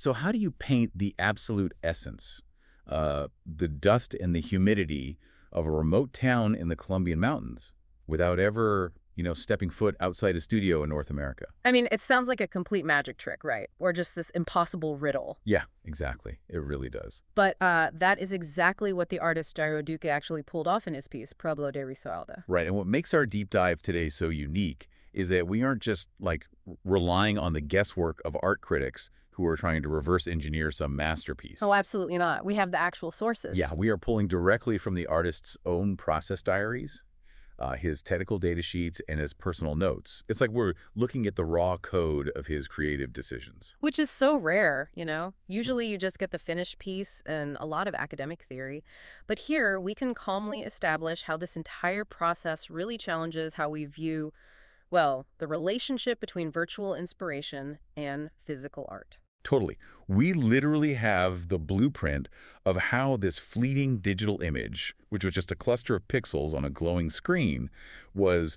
So how do you paint the absolute essence, the dust and the humidity of a remote town in the Colombian mountains without ever, stepping foot outside a studio in North America? I mean, it sounds like a complete magic trick, right? Or just this impossible riddle. Yeah, exactly. It really does. But that is exactly what the artist Jairo Duque actually pulled off in his piece, Pueblo de Risaralda. Right. And what makes our deep dive today so unique is that we aren't just like relying on the guesswork of art critics who are trying to reverse engineer some masterpiece. Oh, absolutely not. We have the actual sources. Yeah, we are pulling directly from the artist's own process diaries, his technical data sheets, and his personal notes. It's like we're looking at the raw code of his creative decisions. Which is so rare, you know? Usually you just get the finished piece and a lot of academic theory. But here we can calmly establish how this entire process really challenges how we view, well, the relationship between virtual inspiration and physical art. Totally. We literally have the blueprint of how this fleeting digital image, which was just a cluster of pixels on a glowing screen, was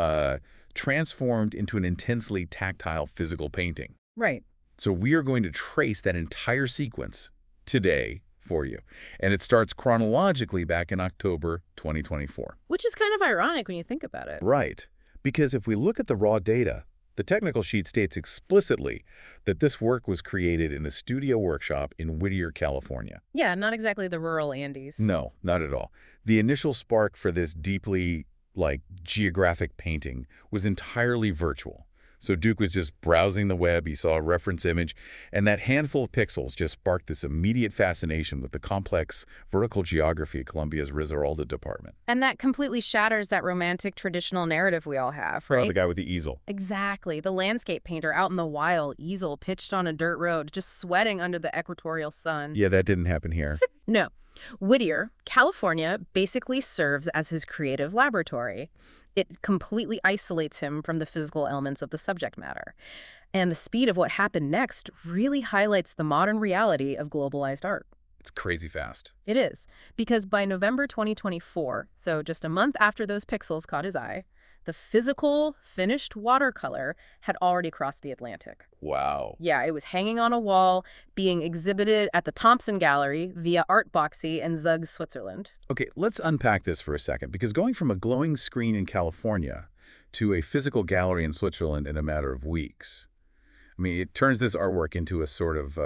transformed into an intensely tactile physical painting. Right. So we are going to trace that entire sequence today for you. And it starts chronologically back in October 2024. Which is kind of ironic when you think about it. Right. Because if we look at the raw data, the technical sheet states explicitly that this work was created in a studio workshop in Whittier, California. Yeah, not exactly the rural Andes. No, not at all. The initial spark for this deeply, geographic painting was entirely virtual. So Duque was just browsing the web, he saw a reference image, and that handful of pixels just sparked this immediate fascination with the complex vertical geography of Colombia's Risaralda department. And that completely shatters that romantic traditional narrative we all have, right? Oh, the guy with the easel. Exactly. The landscape painter out in the wild, easel pitched on a dirt road, just sweating under the equatorial sun. Yeah, that didn't happen here. No. Whittier, California, basically serves as his creative laboratory. It completely isolates him from the physical elements of the subject matter. And the speed of what happened next really highlights the modern reality of globalized art. It's crazy fast. It is, because by November 2024, so just a month after those pixels caught his eye, the physical, finished watercolor had already crossed the Atlantic. Wow. Yeah, it was hanging on a wall, being exhibited at the Thompson Gallery via Artboxy in Zug, Switzerland. Okay, let's unpack this for a second, because going from a glowing screen in California to a physical gallery in Switzerland in a matter of weeks, I mean, it turns this artwork into a sort of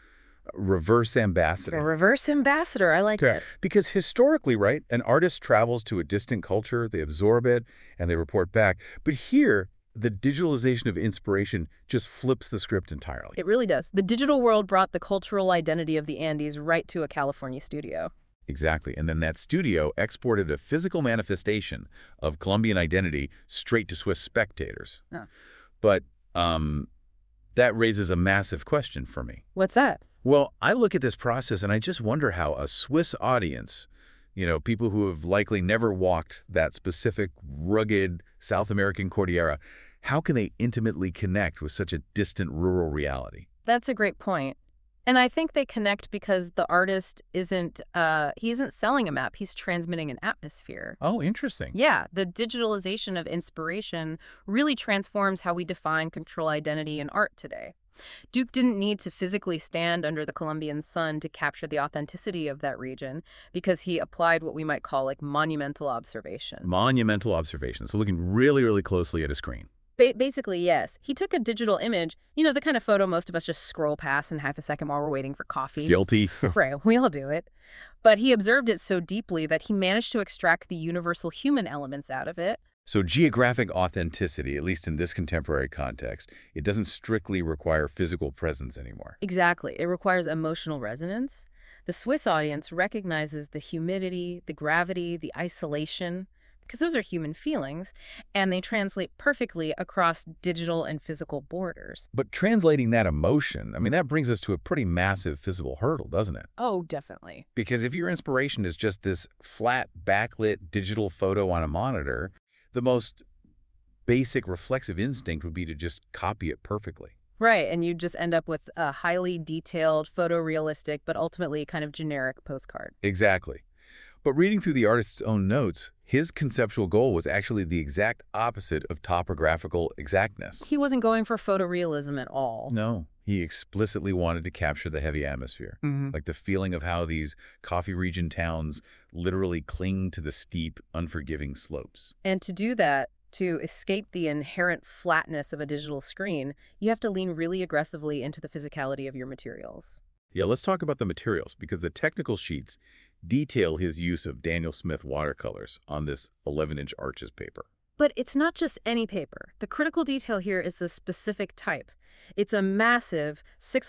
reverse ambassador. A reverse ambassador, I like it. Because historically, right, an artist travels to a distant culture, they absorb it, and they report back. But here, the digitalization of inspiration just flips the script entirely. It really does. The digital world brought the cultural identity of the Andes right to a California studio. Exactly. And then that studio exported a physical manifestation of Colombian identity straight to Swiss spectators. Oh. But that raises a massive question for me. What's that? Well, I look at this process and I just wonder how a Swiss audience, people who have likely never walked that specific rugged South American Cordillera, how can they intimately connect with such a distant rural reality? That's a great point. And I think they connect because the artist isn't selling a map, he's transmitting an atmosphere. Oh, interesting. Yeah, the digitalization of inspiration really transforms how we define cultural identity in art today. Duque didn't need to physically stand under the Colombian sun to capture the authenticity of that region because he applied what we might call monumental observation. Monumental observation. So looking really, really closely at a screen. Basically, yes. He took a digital image, the kind of photo most of us just scroll past in half a second while we're waiting for coffee. Guilty. Right, we all do it. But he observed it so deeply that he managed to extract the universal human elements out of it. So geographic authenticity, at least in this contemporary context, it doesn't strictly require physical presence anymore. Exactly. It requires emotional resonance. The Swiss audience recognizes the humidity, the gravity, the isolation, because those are human feelings, and they translate perfectly across digital and physical borders. But translating that emotion, that brings us to a pretty massive physical hurdle, doesn't it? Oh, definitely. Because if your inspiration is just this flat, backlit digital photo on a monitor, the most basic reflexive instinct would be to just copy it perfectly. Right, and you just end up with a highly detailed, photorealistic, but ultimately kind of generic postcard. Exactly. But reading through the artist's own notes, his conceptual goal was actually the exact opposite of topographical exactness. He wasn't going for photorealism at all. No. He explicitly wanted to capture the heavy atmosphere, like the feeling of how these coffee region towns literally cling to the steep, unforgiving slopes. And to do that, to escape the inherent flatness of a digital screen, you have to lean really aggressively into the physicality of your materials. Yeah, let's talk about the materials, because the technical sheets detail his use of Daniel Smith watercolors on this 11-inch Arches paper. But it's not just any paper. The critical detail here is the specific type. It's a massive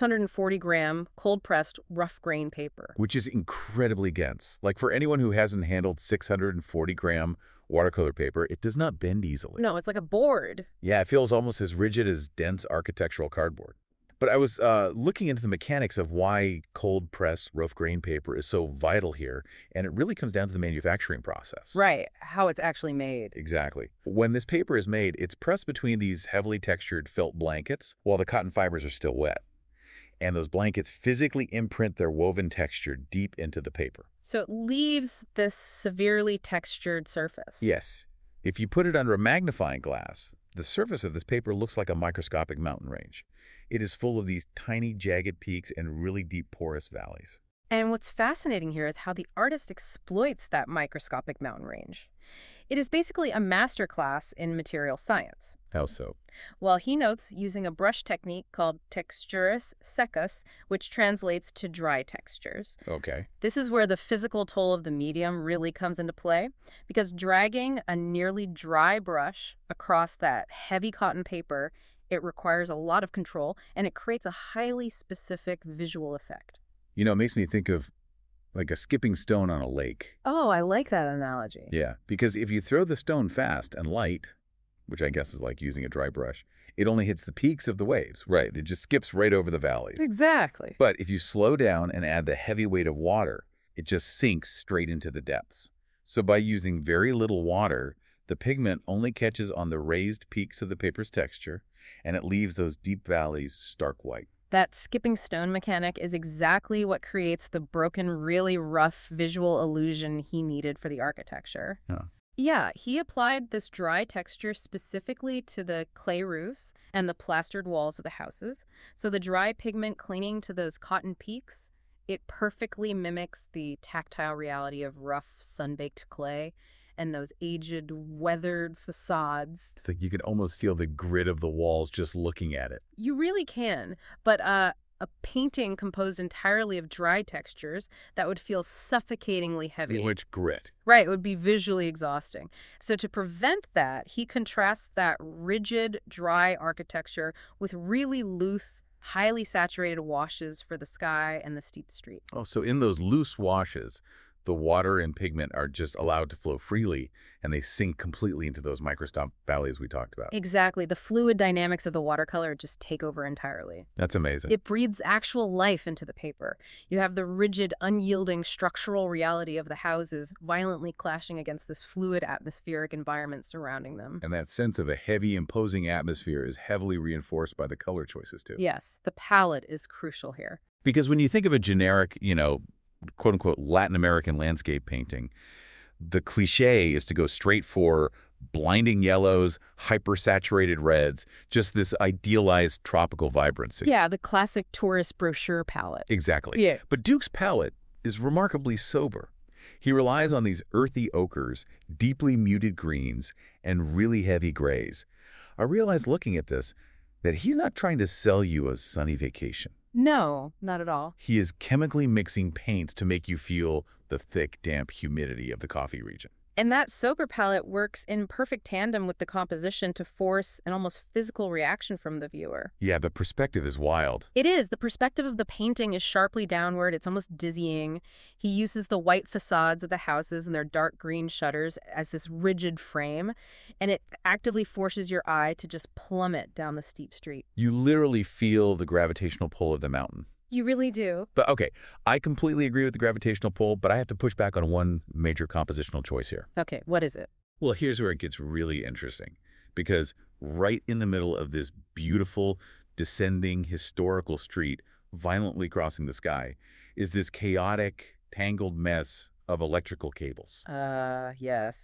640-gram cold-pressed rough grain paper. Which is incredibly dense. Like, for anyone who hasn't handled 640-gram watercolor paper, it does not bend easily. No, it's like a board. Yeah, it feels almost as rigid as dense architectural cardboard. But I was looking into the mechanics of why cold-pressed rough grain paper is so vital here, and it really comes down to the manufacturing process. Right, how it's actually made. Exactly. When this paper is made, it's pressed between these heavily textured felt blankets while the cotton fibers are still wet. And those blankets physically imprint their woven texture deep into the paper. So it leaves this severely textured surface. Yes. If you put it under a magnifying glass, the surface of this paper looks like a microscopic mountain range. It is full of these tiny, jagged peaks and really deep, porous valleys. And what's fascinating here is how the artist exploits that microscopic mountain range. It is basically a masterclass in material science. How so? Well, he notes using a brush technique called texturis secus, which translates to dry textures. Okay. This is where the physical toll of the medium really comes into play, because dragging a nearly dry brush across that heavy cotton paper, it requires a lot of control, and it creates a highly specific visual effect. You know, it makes me think of like a skipping stone on a lake. Oh, I like that analogy. Yeah, because if you throw the stone fast and light, which I guess is like using a dry brush, it only hits the peaks of the waves. Right, it just skips right over the valleys. Exactly. But if you slow down and add the heavy weight of water, it just sinks straight into the depths. So by using very little water, the pigment only catches on the raised peaks of the paper's texture, and it leaves those deep valleys stark white. That skipping stone mechanic is exactly what creates the broken, really rough visual illusion he needed for the architecture. Huh. Yeah, he applied this dry texture specifically to the clay roofs and the plastered walls of the houses. So the dry pigment clinging to those cotton peaks, it perfectly mimics the tactile reality of rough, sun-baked clay and those aged, weathered facades. It's like you can almost feel the grit of the walls just looking at it. You really can, but a painting composed entirely of dry textures, that would feel suffocatingly heavy. Which grit? Right, it would be visually exhausting. So to prevent that, he contrasts that rigid, dry architecture with really loose, highly saturated washes for the sky and the steep street. Oh, so in those loose washes, the water and pigment are just allowed to flow freely, and they sink completely into those microscopic valleys we talked about. Exactly. The fluid dynamics of the watercolor just take over entirely. That's amazing. It breathes actual life into the paper. You have the rigid, unyielding structural reality of the houses violently clashing against this fluid atmospheric environment surrounding them. And that sense of a heavy, imposing atmosphere is heavily reinforced by the color choices, too. Yes, the palette is crucial here. Because when you think of a generic, quote-unquote Latin American landscape painting, the cliche is to go straight for blinding yellows, hyper-saturated reds, just this idealized tropical vibrancy. Yeah, the classic tourist brochure palette. Exactly. Yeah. But Duke's palette is remarkably sober. He relies on these earthy ochres, deeply muted greens, and really heavy grays. I realized looking at this that he's not trying to sell you a sunny vacation. No, not at all. He is chemically mixing paints to make you feel the thick, damp humidity of the coffee region. And that sober palette works in perfect tandem with the composition to force an almost physical reaction from the viewer. Yeah, the perspective is wild. It is. The perspective of the painting is sharply downward. It's almost dizzying. He uses the white facades of the houses and their dark green shutters as this rigid frame, and it actively forces your eye to just plummet down the steep street. You literally feel the gravitational pull of the mountain. You really do. But okay, I completely agree with the gravitational pull, but I have to push back on one major compositional choice here. Okay, what is it? Well, here's where it gets really interesting, because right in the middle of this beautiful, descending historical street, violently crossing the sky, is this chaotic, tangled mess of electrical cables. Yes.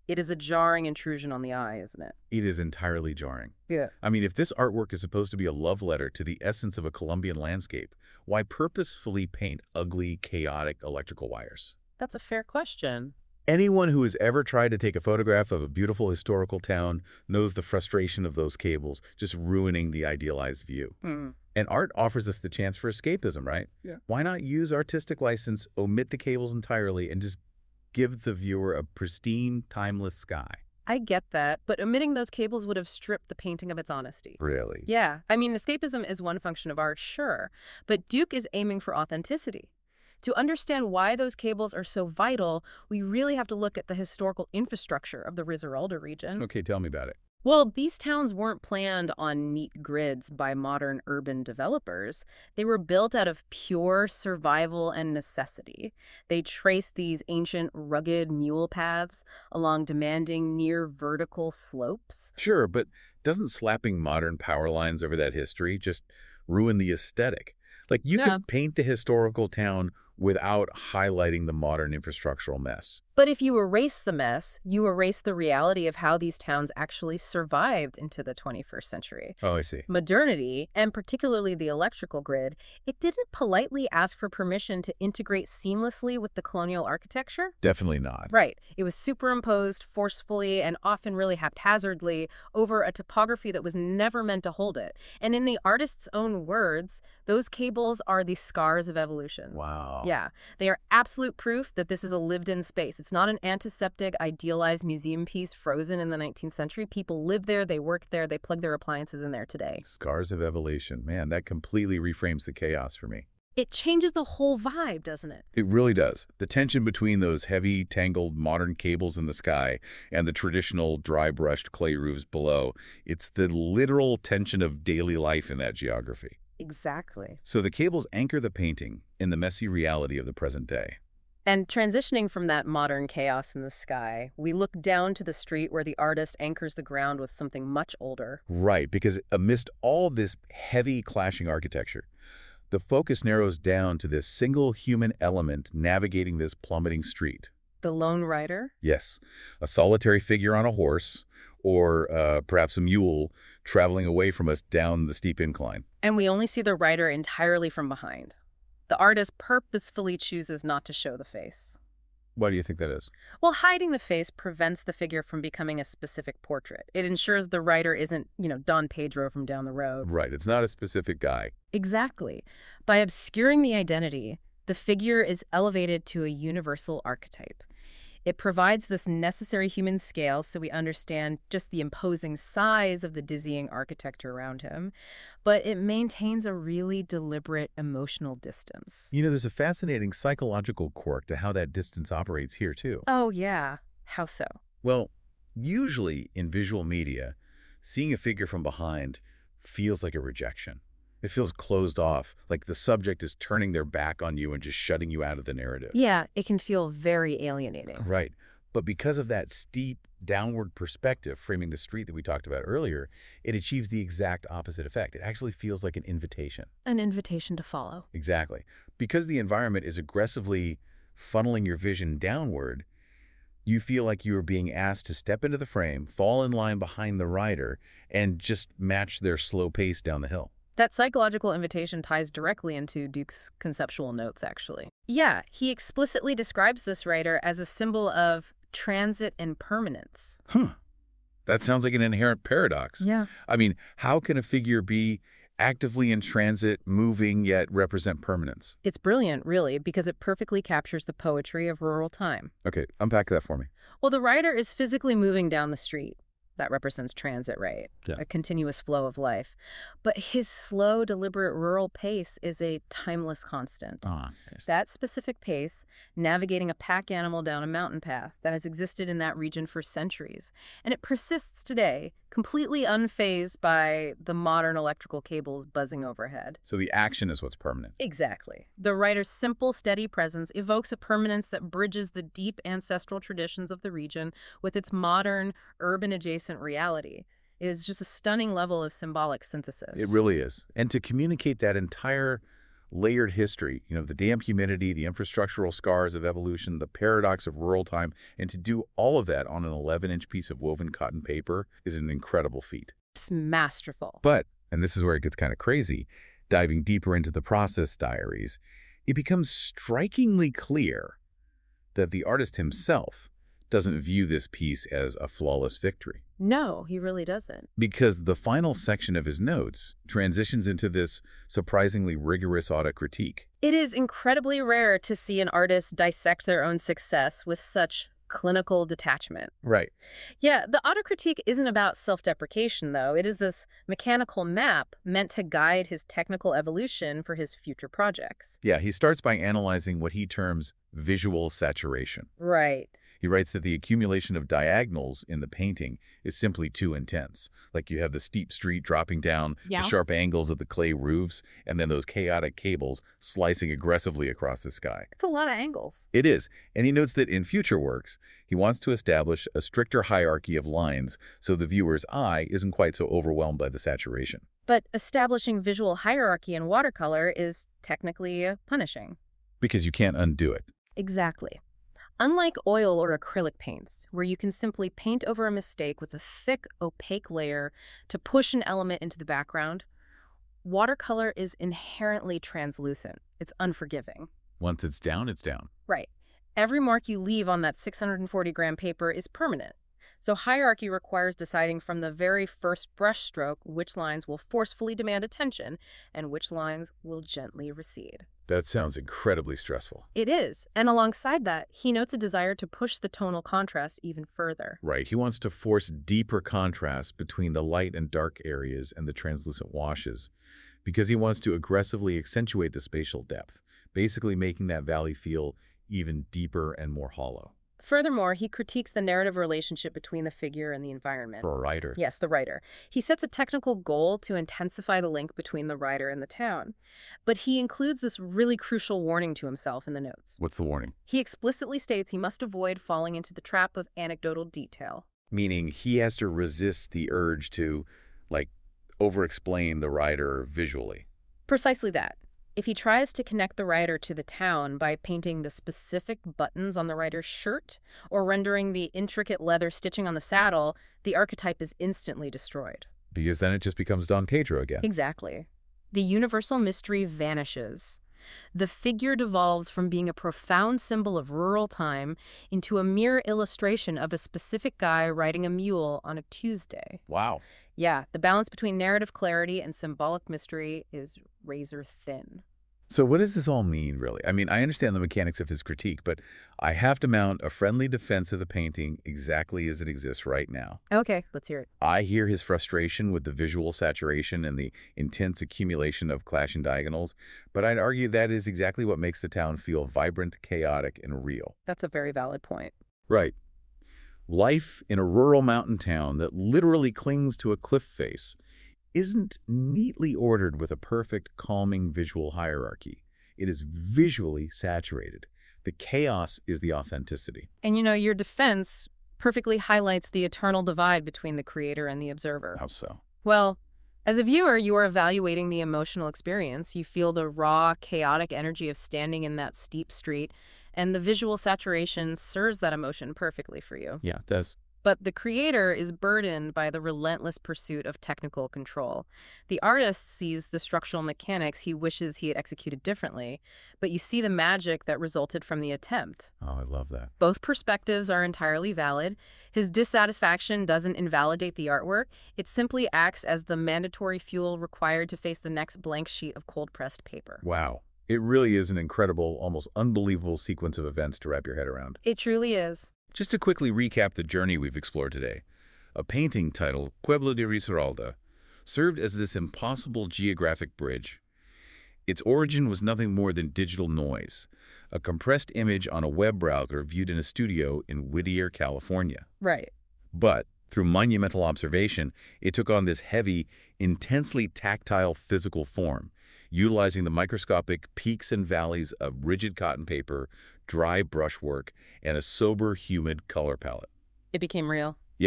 It is a jarring intrusion on the eye, isn't it? It is entirely jarring. Yeah. I mean, if this artwork is supposed to be a love letter to the essence of a Colombian landscape, why purposefully paint ugly, chaotic electrical wires? That's a fair question. Anyone who has ever tried to take a photograph of a beautiful historical town knows the frustration of those cables just ruining the idealized view. Hmm. And art offers us the chance for escapism, right? Yeah. Why not use artistic license, omit the cables entirely, and just give the viewer a pristine, timeless sky? I get that, but omitting those cables would have stripped the painting of its honesty. Really? Yeah, I mean, escapism is one function of art, sure, but Duke is aiming for authenticity. To understand why those cables are so vital, we really have to look at the historical infrastructure of the Risaralda region. Okay, tell me about it. Well, these towns weren't planned on neat grids by modern urban developers. They were built out of pure survival and necessity. They traced these ancient, rugged mule paths along demanding near vertical slopes. Sure, but doesn't slapping modern power lines over that history just ruin the aesthetic? Like, you Yeah. could paint the historical town without highlighting the modern infrastructural mess. But if you erase the mess, you erase the reality of how these towns actually survived into the 21st century. Oh, I see. Modernity, and particularly the electrical grid, it didn't politely ask for permission to integrate seamlessly with the colonial architecture. Definitely not. Right. It was superimposed forcefully and often really haphazardly over a topography that was never meant to hold it. And in the artist's own words, those cables are the scars of evolution. Wow. Yeah, they are absolute proof that this is a lived-in space. It's not an antiseptic, idealized museum piece frozen in the 19th century. People live there, they work there, they plug their appliances in there today. Scars of evolution. Man, that completely reframes the chaos for me. It changes the whole vibe, doesn't it? It really does. The tension between those heavy, tangled modern cables in the sky and the traditional dry-brushed clay roofs below, it's the literal tension of daily life in that geography. Exactly. So the cables anchor the painting in the messy reality of the present day. And transitioning from that modern chaos in the sky, we look down to the street where the artist anchors the ground with something much older. Right, because amidst all this heavy clashing architecture, the focus narrows down to this single human element navigating this plummeting street. The lone rider? Yes, a solitary figure on a horse, or perhaps a mule traveling away from us down the steep incline. And we only see the rider entirely from behind. The artist purposefully chooses not to show the face. Why do you think that is? Well, hiding the face prevents the figure from becoming a specific portrait. It ensures the writer isn't, Don Pedro from down the road. Right, it's not a specific guy. Exactly. By obscuring the identity, the figure is elevated to a universal archetype. It provides this necessary human scale so we understand just the imposing size of the dizzying architecture around him, but it maintains a really deliberate emotional distance. You know, there's a fascinating psychological quirk to how that distance operates here, too. Oh, yeah. How so? Well, usually in visual media, seeing a figure from behind feels like a rejection. It feels closed off, like the subject is turning their back on you and just shutting you out of the narrative. Yeah, it can feel very alienating. Right. But because of that steep downward perspective framing the street that we talked about earlier, it achieves the exact opposite effect. It actually feels like an invitation. An invitation to follow. Exactly. Because the environment is aggressively funneling your vision downward, you feel like you are being asked to step into the frame, fall in line behind the rider, and just match their slow pace down the hill. That psychological invitation ties directly into Duke's conceptual notes, actually. Yeah, he explicitly describes this writer as a symbol of transit and permanence. Huh. That sounds like an inherent paradox. Yeah. I mean, how can a figure be actively in transit, moving, yet represent permanence? It's brilliant, really, because it perfectly captures the poetry of rural time. Okay, unpack that for me. Well, the writer is physically moving down the street. That represents transit, right? Yeah. A continuous flow of life. But his slow, deliberate rural pace is a timeless constant. That specific pace, navigating a pack animal down a mountain path that has existed in that region for centuries. And it persists today, completely unfazed by the modern electrical cables buzzing overhead. So the action is what's permanent. Exactly. The writer's simple, steady presence evokes a permanence that bridges the deep ancestral traditions of the region with its modern, urban-adjacent reality. It is just a stunning level of symbolic synthesis. It really is. And to communicate that entire layered history, the damp humidity, the infrastructural scars of evolution, the paradox of rural time, and to do all of that on an 11-inch piece of woven cotton paper is an incredible feat. It's masterful. But, and this is where it gets kind of crazy, diving deeper into the process diaries, it becomes strikingly clear that the artist himself doesn't view this piece as a flawless victory. No, he really doesn't. Because the final section of his notes transitions into this surprisingly rigorous autocritique. It is incredibly rare to see an artist dissect their own success with such clinical detachment. Right. Yeah, the autocritique isn't about self-deprecation, though. It is this mechanical map meant to guide his technical evolution for his future projects. Yeah, he starts by analyzing what he terms visual saturation. Right. He writes that the accumulation of diagonals in the painting is simply too intense. Like you have the steep street dropping down, Yeah. the sharp angles of the clay roofs, and then those chaotic cables slicing aggressively across the sky. It's a lot of angles. It is, and he notes that in future works, he wants to establish a stricter hierarchy of lines so the viewer's eye isn't quite so overwhelmed by the saturation. But establishing visual hierarchy in watercolor is technically punishing. Because you can't undo it. Exactly. Unlike oil or acrylic paints, where you can simply paint over a mistake with a thick, opaque layer to push an element into the background, watercolor is inherently translucent. It's unforgiving. Once it's down, it's down. Right. Every mark you leave on that 640-gram paper is permanent. So hierarchy requires deciding from the very first brush stroke which lines will forcefully demand attention and which lines will gently recede. That sounds incredibly stressful. It is, and alongside that, he notes a desire to push the tonal contrast even further. Right. He wants to force deeper contrast between the light and dark areas and the translucent washes because he wants to aggressively accentuate the spatial depth, basically making that valley feel even deeper and more hollow. Furthermore, he critiques the narrative relationship between the figure and the environment. For a writer. Yes, the writer. He sets a technical goal to intensify the link between the writer and the town. But he includes this really crucial warning to himself in the notes. What's the warning? He explicitly states he must avoid falling into the trap of anecdotal detail. Meaning he has to resist the urge to, over-explain the writer visually. Precisely that. If he tries to connect the writer to the town by painting the specific buttons on the writer's shirt or rendering the intricate leather stitching on the saddle, the archetype is instantly destroyed. Because then it just becomes Don Pedro again. Exactly. The universal mystery vanishes. The figure devolves from being a profound symbol of rural time into a mere illustration of a specific guy riding a mule on a Tuesday. Wow. Yeah, the balance between narrative clarity and symbolic mystery is razor thin. So what does this all mean, really? I mean, I understand the mechanics of his critique, but I have to mount a friendly defense of the painting exactly as it exists right now. Okay, let's hear it. I hear his frustration with the visual saturation and the intense accumulation of clashing diagonals, but I'd argue that is exactly what makes the town feel vibrant, chaotic, and real. That's a very valid point. Right. Life in a rural mountain town that literally clings to a cliff face isn't neatly ordered with a perfect, calming visual hierarchy. It is visually saturated. The chaos is the authenticity. And your defense perfectly highlights the eternal divide between the creator and the observer. How so? Well, as a viewer, you are evaluating the emotional experience. You feel the raw, chaotic energy of standing in that steep street, and the visual saturation serves that emotion perfectly for you. Yeah, it does. But the creator is burdened by the relentless pursuit of technical control. The artist sees the structural mechanics he wishes he had executed differently, but you see the magic that resulted from the attempt. Oh, I love that. Both perspectives are entirely valid. His dissatisfaction doesn't invalidate the artwork. It simply acts as the mandatory fuel required to face the next blank sheet of cold-pressed paper. Wow. It really is an incredible, almost unbelievable sequence of events to wrap your head around. It truly is. Just to quickly recap the journey we've explored today, a painting titled Pueblo de Risaralda served as this impossible geographic bridge. Its origin was nothing more than digital noise, a compressed image on a web browser viewed in a studio in Whittier, California. Right. But through monumental observation, it took on this heavy, intensely tactile physical form, utilizing the microscopic peaks and valleys of rigid cotton paper, dry brushwork, and a sober, humid color palette. It became real. Yes,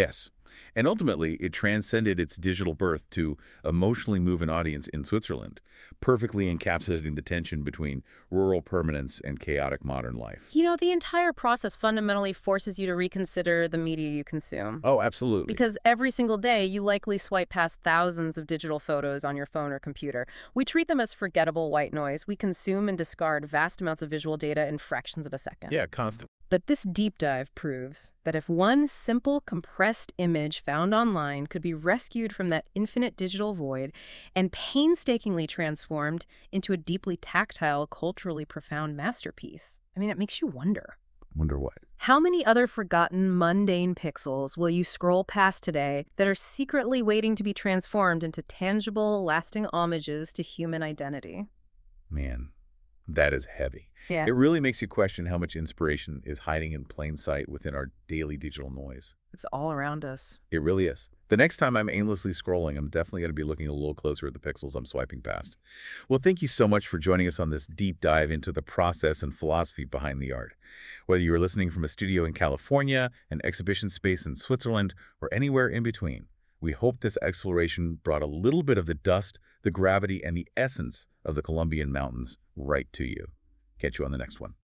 And ultimately, it transcended its digital birth to emotionally move an audience in Switzerland, perfectly encapsulating the tension between rural permanence and chaotic modern life. You know, the entire process fundamentally forces you to reconsider the media you consume. Oh, absolutely. Because every single day, you likely swipe past thousands of digital photos on your phone or computer. We treat them as forgettable white noise. We consume and discard vast amounts of visual data in fractions of a second. Yeah, constant. But this deep dive proves that if one simple, compressed image found online could be rescued from that infinite digital void and painstakingly transformed into a deeply tactile, culturally profound masterpiece, I mean, it makes you wonder. Wonder what? How many other forgotten, mundane pixels will you scroll past today that are secretly waiting to be transformed into tangible, lasting homages to human identity? Man, that is heavy. Yeah. It really makes you question how much inspiration is hiding in plain sight within our daily digital noise. It's all around us. It really is. The next time I'm aimlessly scrolling, I'm definitely going to be looking a little closer at the pixels I'm swiping past. Well, thank you so much for joining us on this deep dive into the process and philosophy behind the art. Whether you are listening from a studio in California, an exhibition space in Switzerland, or anywhere in between, we hope this exploration brought a little bit of the dust, the gravity, and the essence of the Colombian mountains right to you. Catch you on the next one.